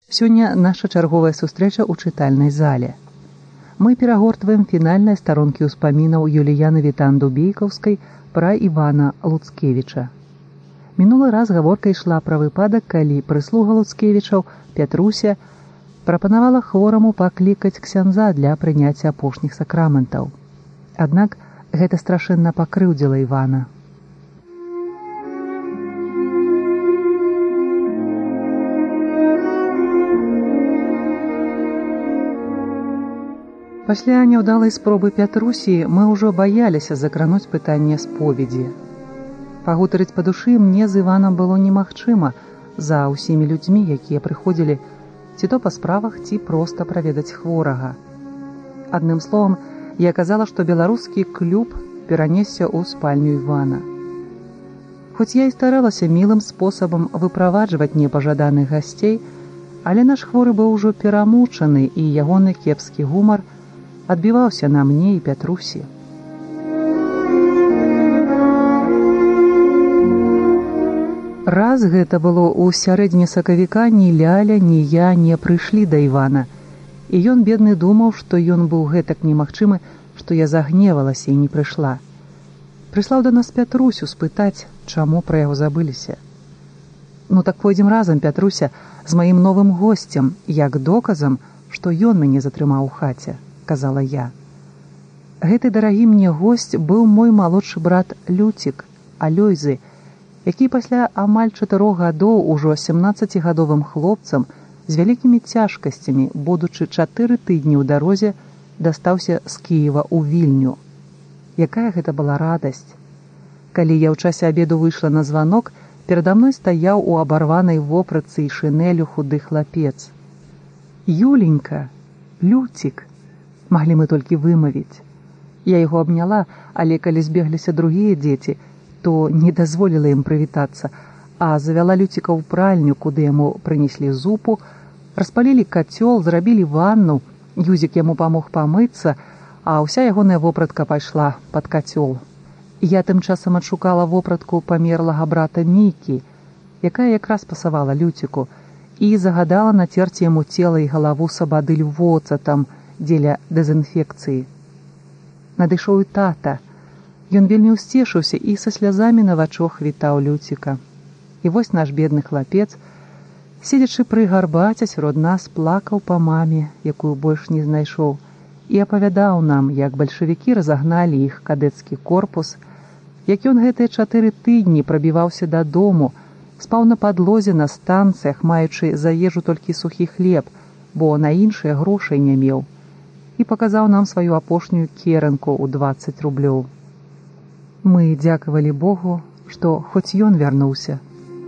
Сёння наша чарговая сустрэча ў чытальнай зале. Мы перагортваем фінальныя старонкі ўспамінаў Юліяны Вітан-Дубейкаўскай пра Івана Луцкевіча. Мінулы раз гаворка ішла пра выпадак, калі прыслуга Луцкевічаў, Пятруся, прапанавала хвораму паклікаць ксяндза для прыняцця апошніх сакраментаў. Аднак гэта страшэнна пакрыўдзіла Івана. Пасля няўдалай спробы Пятрусі мы ўжо баяліся закрануць пытанне споведзі. Пагутарыць па душы мне з Іванам было немагчыма за ўсімі людзьмі, якія прыходзілі ці то па справах, ці проста праведаць хворага. Адным словам, я казала, што беларускі клуб перанесся ў спальню Івана. Хоць я і старалася мілым спосабам выправаджваць непажаданых гасцей, але наш хворы быў ужо перамучаны, і ягоны кепскі гумар адбіваўся на мне і Пятрусі. Раз гэта было ў сярэдзіне сакавіка, ні Ляля, ні я не прыйшлі да Івана, і ён, бедны, думаў, што ён быў гэтак немагчымы, што я загневалася і не прыйшла. Прыслаў да нас Пятрусю спытаць, чаму пра яго забыліся. Ну так пойдзем разам, Пятруся, з маім новым госцем, як доказам, што ён мяне затрымаў у хаце, казала я. Гэты дарагі мне госць быў мой малодшы брат Люцік, Алёйзы, які пасля амаль 4 гадоў ужо 17-гадовым хлопцам з вялікімі цяжкасцямі, будучы 4 тыдні ў дарозе, дастаўся з Кіева ў Вільню. Якая гэта была радасць! Калі я ў часе абеду выйшла на званок, перада мной стаяў у абарванай вопратцы і шынелю худы хлапец. «Юленька! Люцік!» маглі мы толькі вымавіць. Я яго абняла, але калі збегліся другія дзеці, то не дазволіла ім прывітацца, а завяла Люціка ў пральню, куды яму прынеслі зупу, распалілі кацёл, зрабілі ванну, Юзік яму памог памыцца, а ўся ягоная вопратка пайшла пад кацёл. Я тым часам адшукала вопратку памерлага брата Мікі, якая якраз пасавала Люціку, і загадала нацерці яму цела і галаву сабадыль воцатам дзеля дэзінфекцыі. Надышоў і тата. Ён вельмі ўсцешыўся і са слязамі на вачах вітаў Люціка. І вось наш бедны хлапец, седзячы пры гарбаце сярод нас, плакаў па маме, якую больш не знайшоў, і апавядаў нам, як бальшавікі разагналі іх кадэцкі корпус, як ён гэтыя 4 тыдні прабіваўся дадому, спаў на падлозе на станцыях, маючы за ежу толькі сухі хлеб, бо на іншыя грошай не меў, і паказаў нам сваю апошнюю керанку ў 20 рублёў. Мы дзякавалі Богу, што хоць ён вярнуўся.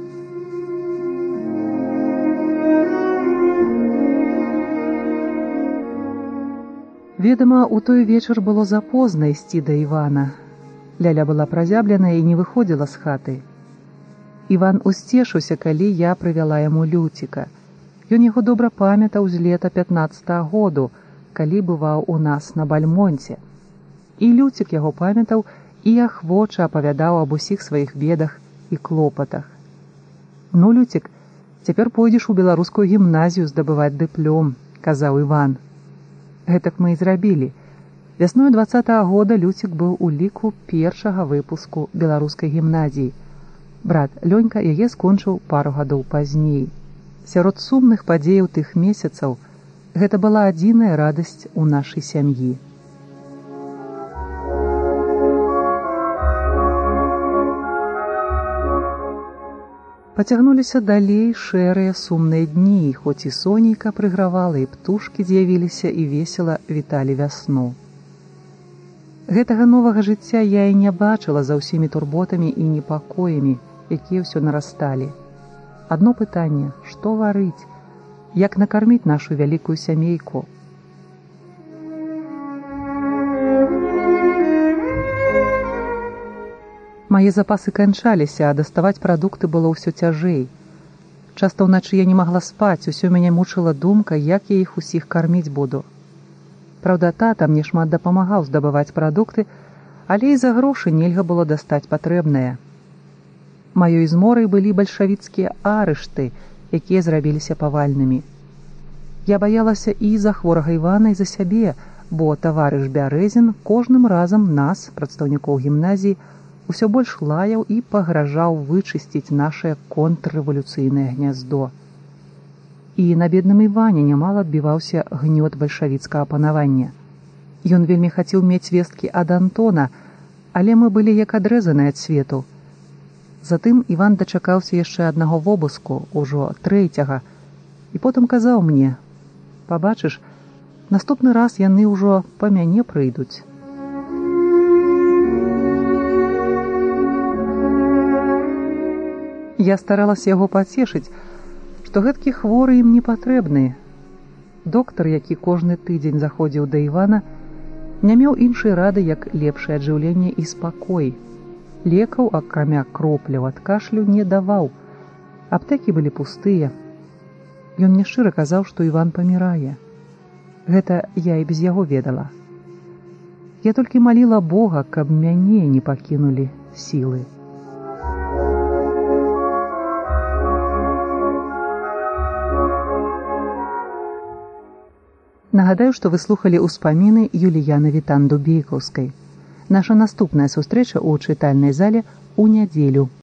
Ведама, у той вечар было запозна ісці да Івана. Ляля была празябленая і не выходзіла з хаты. Іван усцешыўся, калі я прывяла яму Люціка. Ён яго добра памятаў з лета 15-го году, калі бываў у нас на Бальмонце. І Люцік яго памятаў і ахвоча апавядаў аб усіх сваіх бедах і клопатах. «Ну, Люцік, цяпер пойдзеш у беларускую гімназію здабываць дыплом», – казаў Іван. Гэтак мы і зрабілі. Вясною 20-го года Люцік быў у ліку першага выпуску беларускай гімназіі. Брат Лёнька яе скончыў пару гадоў пазней. Сярод сумных падзеяў тых месяцаў гэта была адзіная радасць у нашай сям'і. Пацягнуліся далей шэрыя сумныя дні, хоць і сонейка прыгравала, і птушкі з'явіліся і весела віталі вясну. Гэтага новага жыцця я і не бачыла за ўсімі турботамі і непакоямі, якія ўсё нарасталі. Адно пытанне – што варыць? Як накарміць нашу вялікую сямейку? Мае запасы канчаліся, а даставаць прадукты было ўсё цяжэй. Часта ўначы я не магла спаць, усё мяне мучыла думка, як я іх усіх карміць буду. Праўда, тата мне шмат дапамагаў здабываць прадукты, але і за грошы нельга было дастаць патрэбнае. Маёй зморай былі бальшавіцкія арышты, якія зрабіліся павальнымі. Я баялася і за хворага Івана, і за сябе, бо таварыш Бярэзін кожным разам нас, прадстаўнікоў гімназіі, усё больш лаяў і пагражаў вычысціць нашае контррэвалюцыйнае гняздо. І на бедным Іване нямала адбіваўся гнёт бальшавіцкага панавання. Ён вельмі хацеў мець весткі ад Антона, але мы былі як адрэзаныя ад свету. Затым Іван дачакаўся яшчэ аднаго вобыску, ужо трэцяга, і потым казаў мне: «Пабачыш, наступны раз яны ўжо па мяне прыйдуць». Я старалася яго пацешыць, што гэткі хворы ім не патрэбны. Доктар, які кожны тыдзень заходзіў да Івана, не меў іншай рады, як лепшае аджыўленне і спакой. Лекаў, акрамя кропляў ад кашлю, не даваў. Аптэкі былі пустыя. Ён мне шчыра казаў, што Іван памірае. Гэта я і без яго ведала. Я толькі маліла Бога, каб мяне не пакінулі сілы. Нагадаю, што вы слухалі ўспаміны Юліяны Вітанду-Бейкаўскай. Наша наступная сустрэча ў чытальнай зале ў нядзелю.